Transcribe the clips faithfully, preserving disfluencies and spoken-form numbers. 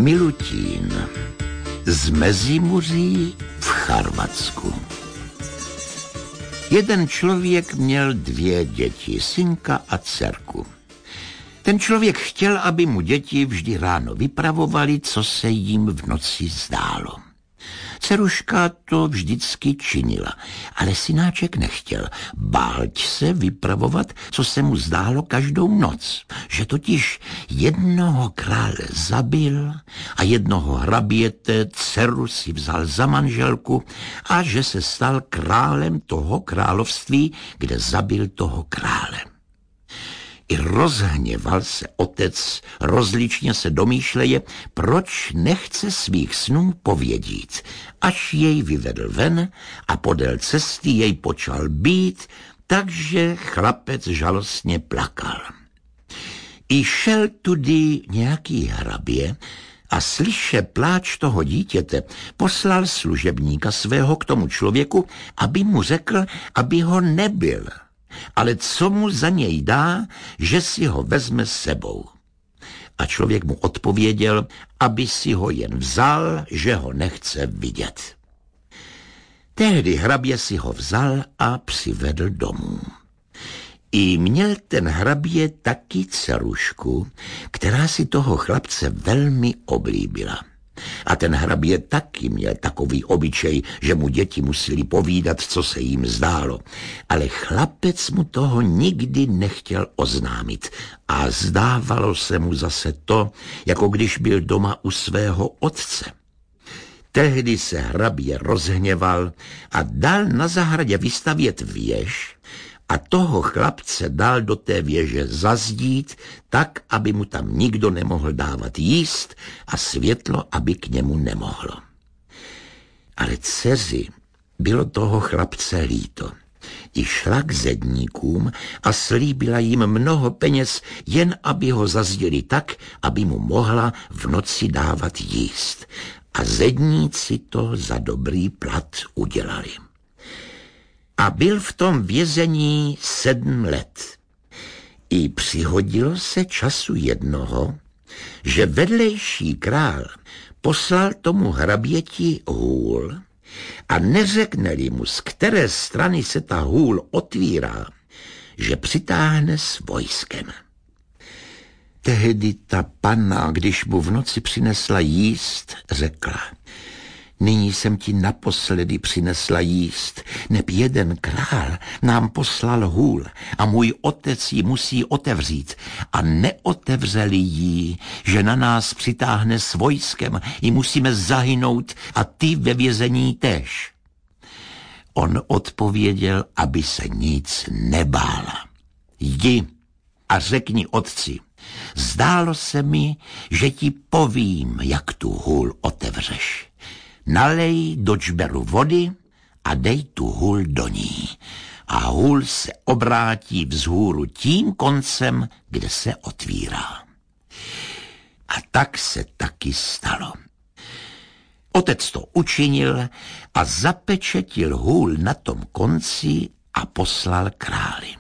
Milutín z Mezimuří v Charvatsku. Jeden člověk měl dvě děti, synka a dcerku. Ten člověk chtěl, aby mu děti vždy ráno vypravovali, co se jim v noci zdálo. Dceruška to vždycky činila, ale synáček nechtěl. Bál se vypravovat, co se mu zdálo každou noc, že totiž jednoho krále zabil a jednoho hraběte dceru si vzal za manželku a že se stal králem toho království, kde zabil toho krále. I rozhněval se otec, rozličně se domýšleje, proč nechce svých snů povědít, až jej vyvedl ven a podél cesty jej počal být, takže chlapec žalostně plakal. I šel tudy nějaký hrabě a slyše pláč toho dítěte, poslal služebníka svého k tomu člověku, aby mu řekl, aby ho nebil, ale co mu za něj dá, že si ho vezme s sebou. A člověk mu odpověděl, aby si ho jen vzal, že ho nechce vidět. Tehdy hrabě si ho vzal a přivedl domů. I měl ten hrabě taky dcerušku, která si toho chlapce velmi oblíbila. A ten hrabě taky měl takový obyčej, že mu děti museli povídat, co se jim zdálo. Ale chlapec mu toho nikdy nechtěl oznámit a zdávalo se mu zase to, jako když byl doma u svého otce. Tehdy se hrabě rozhněval a dal na zahradě vystavět věž a toho chlapce dal do té věže zazdít, tak, aby mu tam nikdo nemohl dávat jíst a světlo, aby k němu nemohlo. Ale dceři bylo toho chlapce líto. I šla k zedníkům a slíbila jim mnoho peněz, jen aby ho zazdili tak, aby mu mohla v noci dávat jíst. A zedníci to za dobrý plat udělali. A byl v tom vězení sedm let. I přihodilo se času jednoho, že vedlejší král poslal tomu hraběti hůl a neřekne-li mu, z které strany se ta hůl otvírá, že přitáhne s vojskem. Tehdy ta panna, když mu v noci přinesla jíst, řekla: Nyní jsem ti naposledy přinesla jíst, neb jeden král nám poslal hůl a můj otec ji musí otevřít a neotevřeli jí, že na nás přitáhne s vojskem, i musíme zahynout a ty ve vězení též. On odpověděl, aby se nic nebála. Jdi a řekni otci, zdálo se mi, že ti povím, jak tu hůl otevřeš. Nalej do čberu vody a dej tu hůl do ní. A hůl se obrátí vzhůru tím koncem, kde se otvírá. A tak se taky stalo. Otec to učinil a zapečetil hůl na tom konci a poslal králi.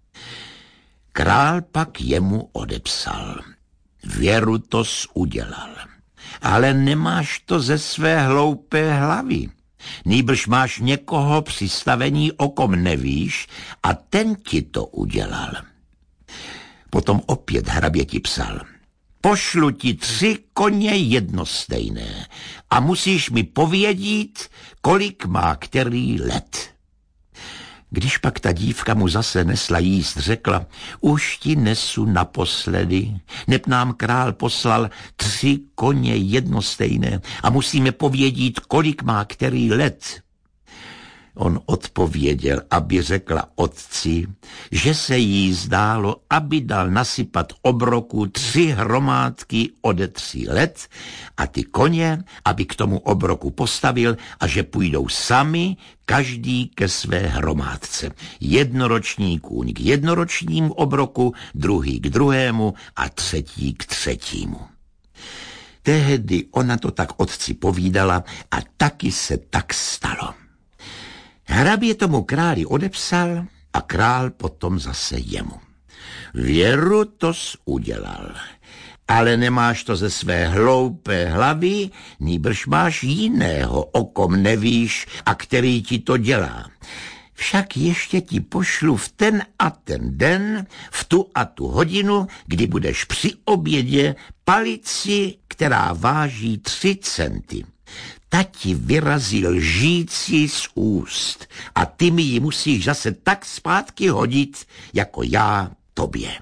Král pak jemu odepsal: Věru tos udělal, ale nemáš to ze své hloupé hlavy. Nýbrž máš někoho přistavení, o kom nevíš, a ten ti to udělal. Potom opět hraběti psal: Pošlu ti tři koně jednostejné a musíš mi povědět, kolik má který let. Když pak ta dívka mu zase nesla jíst, řekla: Už ti nesu naposledy, neb nám král poslal tři koně jednostejné a musíme povědět, kolik má který let. On odpověděl, aby řekla otci, že se jí zdálo, aby dal nasypat obroku tři hromádky ode tří let a ty koně, aby k tomu obroku postavil a že půjdou sami, každý ke své hromádce. Jednoroční kůň k jednoročnímu obroku, druhý k druhému a třetí k třetímu. Tehdy ona to tak otci povídala a taky se tak stalo. Hrabě tomu králi odepsal a král potom zase jemu. Věru tos udělal, Ale nemáš to ze své hloupé hlavy, nýbrž máš jiného, o kom nevíš a který ti to dělá. Však ještě ti pošlu v ten a ten den, v tu a tu hodinu, kdy budeš při obědě, palici, která váží tři centy. Ta ti vyrazí lžící z úst a ty mi ji musíš zase tak zpátky hodit, jako já tobě.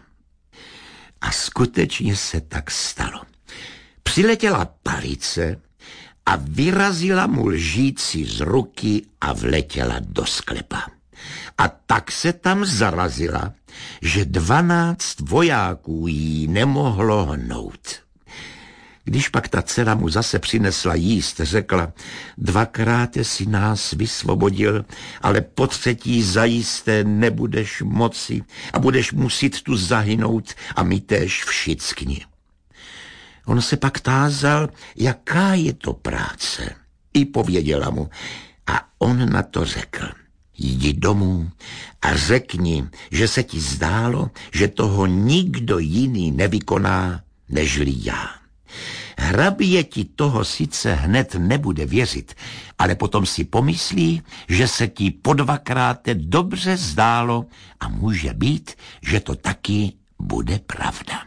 A skutečně se tak stalo. Přiletěla palice a vyrazila mu lžící z ruky a vletěla do sklepa. A tak se tam zarazila, že dvanáct vojáků jí nemohlo hnout. Když pak ta dcera mu zase přinesla jíst, řekla, dvakrát si nás vysvobodil, ale po třetí zajisté nebudeš moci a budeš muset tu zahynout a my též všichni. On se pak tázal, jaká je to práce. I pověděla mu a on na to řekl, jdi domů a řekni, že se ti zdálo, že toho nikdo jiný nevykoná, nežli já. Hrabě ti toho sice hned nebude věřit, ale potom si pomyslí, že se ti po dvakrát dobře zdálo a může být, že to taky bude pravda.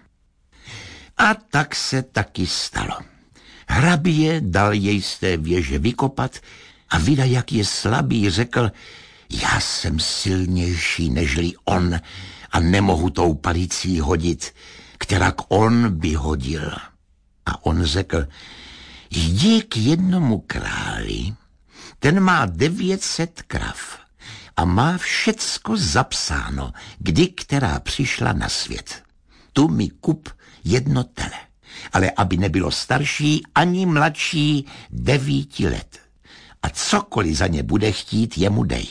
A tak se taky stalo. Hrabě dal jej z té věže vykopat a vida, jak je slabý, řekl, já jsem silnější nežli on a nemohu tou palicí hodit, kterak on by hodil. A on řekl, jdi k jednomu králi, ten má devět set krav a má všecko zapsáno, kdy která přišla na svět. Tu mi kup jedno tele, ale aby nebylo starší ani mladší devíti let. A cokoliv za ně bude chtít, jemu dej.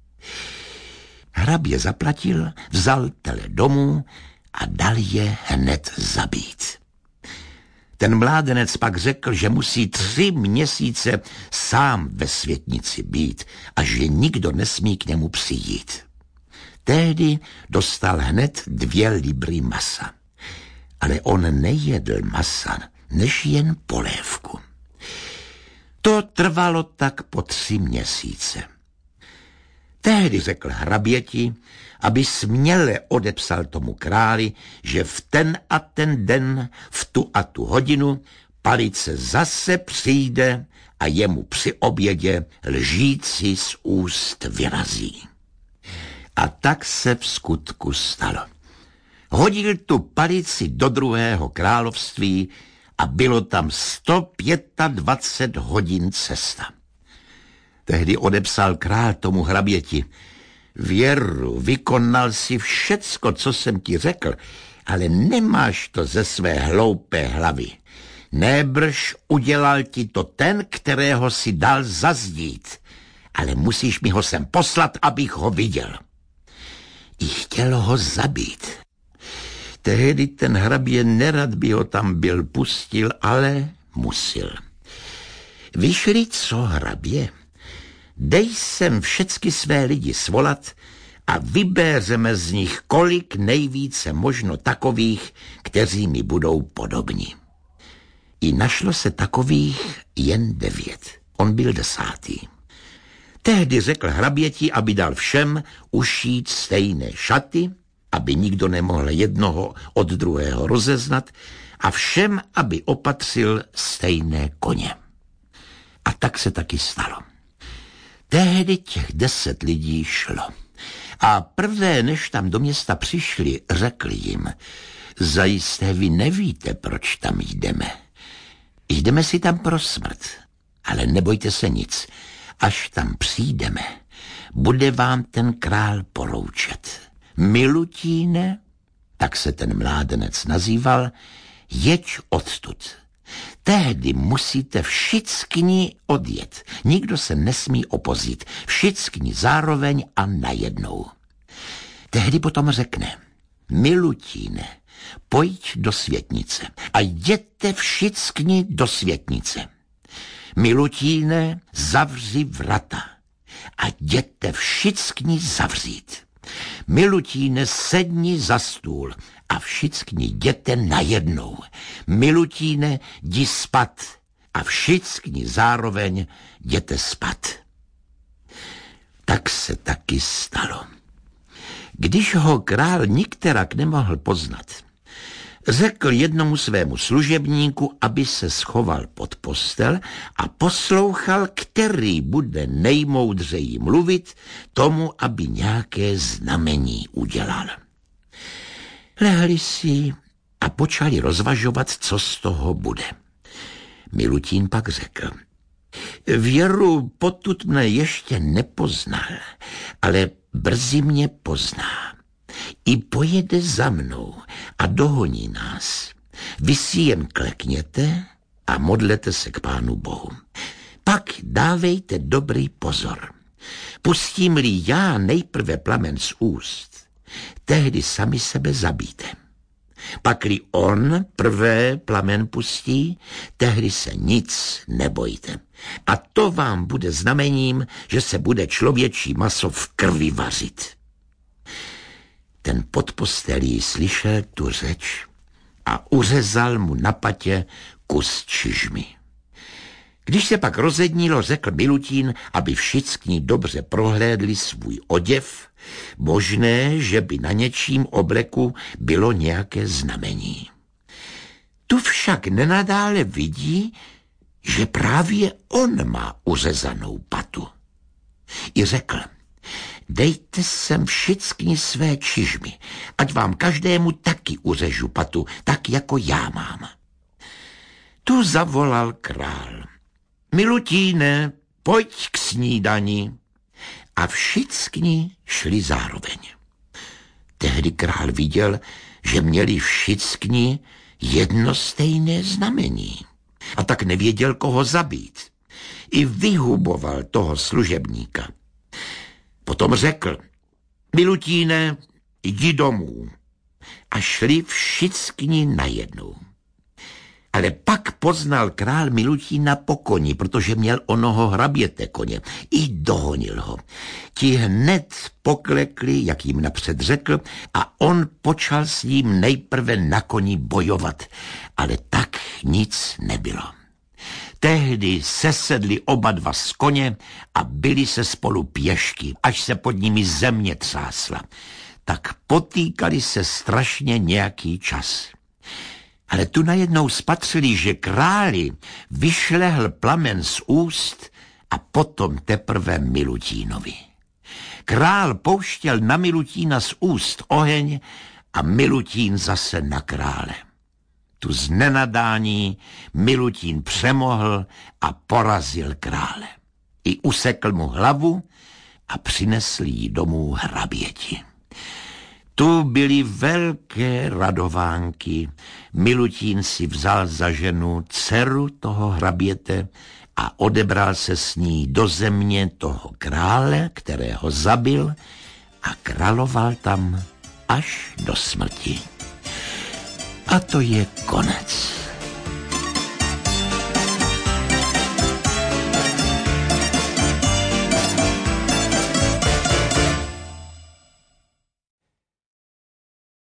Hrabě zaplatil, vzal tele domů a dal je hned zabít. Ten mládenec pak řekl, že musí tři měsíce sám ve světnici být a že nikdo nesmí k němu přijít. Tehdy dostal hned dvě libry masa. Ale on nejedl masa, než jen polévku. To trvalo tak po tři měsíce. Tehdy řekl hraběti, aby směle odepsal tomu králi, že v ten a ten den, v tu a tu hodinu, palice zase přijde a jemu při obědě lžící z úst vyrazí. A tak se v skutku stalo. Hodil tu palici do druhého království a bylo tam sto dvacet pět hodin cesta. Tehdy odepsal král tomu hraběti, věru, vykonal si všecko, co jsem ti řekl, ale nemáš to ze své hloupé hlavy. Nebrž udělal ti to ten, kterého si dal zazdít, ale musíš mi ho sem poslat, abych ho viděl. I chtěl ho zabít. Tehdy ten hrabě nerad by ho tam byl pustil, ale musil. Vyšli co hrabě? Dej sem všecky své lidi svolat a vybéřeme z nich kolik nejvíce možno takových, kteří mi budou podobní. I našlo se takových jen devět. On byl desátý. Tehdy řekl hraběti, aby dal všem ušít stejné šaty, aby nikdo nemohl jednoho od druhého rozeznat a všem, aby opatřil stejné koně. A tak se taky stalo. Tehdy těch deset lidí šlo. A prvé, než tam do města přišli, řekli jim, zajisté vy nevíte, proč tam jdeme. Jdeme si tam pro smrt, ale nebojte se nic. Až tam přijdeme, bude vám ten král poroučet. Milutíne, tak se ten mládenec nazýval, jeď odtud. Tehdy musíte všichni odjet. Nikdo se nesmí opozit. Všichni zároveň a najednou. Tehdy potom řekne, Milutíne, pojď do světnice a jděte všichni do světnice. Milutíne, zavři vrata a jděte všichni zavřít. Milutíne, sedni za stůl a všichni jděte najednou. Milutíne, jdi spat a všichni zároveň jděte spat. Tak se taky stalo. Když ho král nikterak nemohl poznat, řekl jednomu svému služebníku, aby se schoval pod postel a poslouchal, který bude nejmoudřeji mluvit, tomu, aby nějaké znamení udělal. Lehli si a počali rozvažovat, co z toho bude. Milutín pak řekl: Věru, potud mne ještě nepoznal, ale brzy mě pozná. I pojede za mnou a dohoní nás. Vy si jen klekněte a modlete se k Pánu Bohu. Pak dávejte dobrý pozor. Pustím-li já nejprve plamen z úst, tehdy sami sebe zabijte. Pakli on prvé plamen pustí, tehdy se nic nebojte. A to vám bude znamením, že se bude člověčí maso v krvi vařit. Ten pod postelí slyšel tu řeč a uřezal mu na patě kus čižmy. Když se pak rozednilo, řekl Milutín, aby všichni dobře prohlédli svůj oděv, možné, že by na něčím obleku bylo nějaké znamení. Tu však nenadále vidí, že právě on má uřezanou patu. I řekl: Dejte sem všichni své čižmy, ať vám každému taky uřežu patu, tak jako já mám. Tu zavolal král: Milutíne, pojď k snídani. A všichni šli zároveň. Tehdy král viděl, že měli všichni jedno stejné znamení. A tak nevěděl, koho zabít. I vyhuboval toho služebníka. Potom řekl: Milutíne, jdi domů. A šli všichni najednou. Ale pak poznal král Milutína po koni, protože měl onoho hraběte koně. I dohonil ho. Ti hned poklekli, jak jim napřed řekl, a on počal s ním nejprve na koni bojovat. Ale tak nic nebylo. Tehdy sesedli oba dva z koně a byli se spolu pěšky, až se pod nimi země třásla. Tak potýkali se strašně nějaký čas. Ale tu najednou spatřili, že králi vyšlehl plamen z úst a potom teprve Milutínovi. Král pouštěl na Milutína z úst oheň a Milutín zase na krále. Tu z nenadání Milutín přemohl a porazil krále. I usekl mu hlavu a přinesl jí domů hraběti. Tu byly velké radovánky. Milutín si vzal za ženu dceru toho hraběte a odebral se s ní do země toho krále, kterého zabil, a královal tam až do smrti. A to je konec.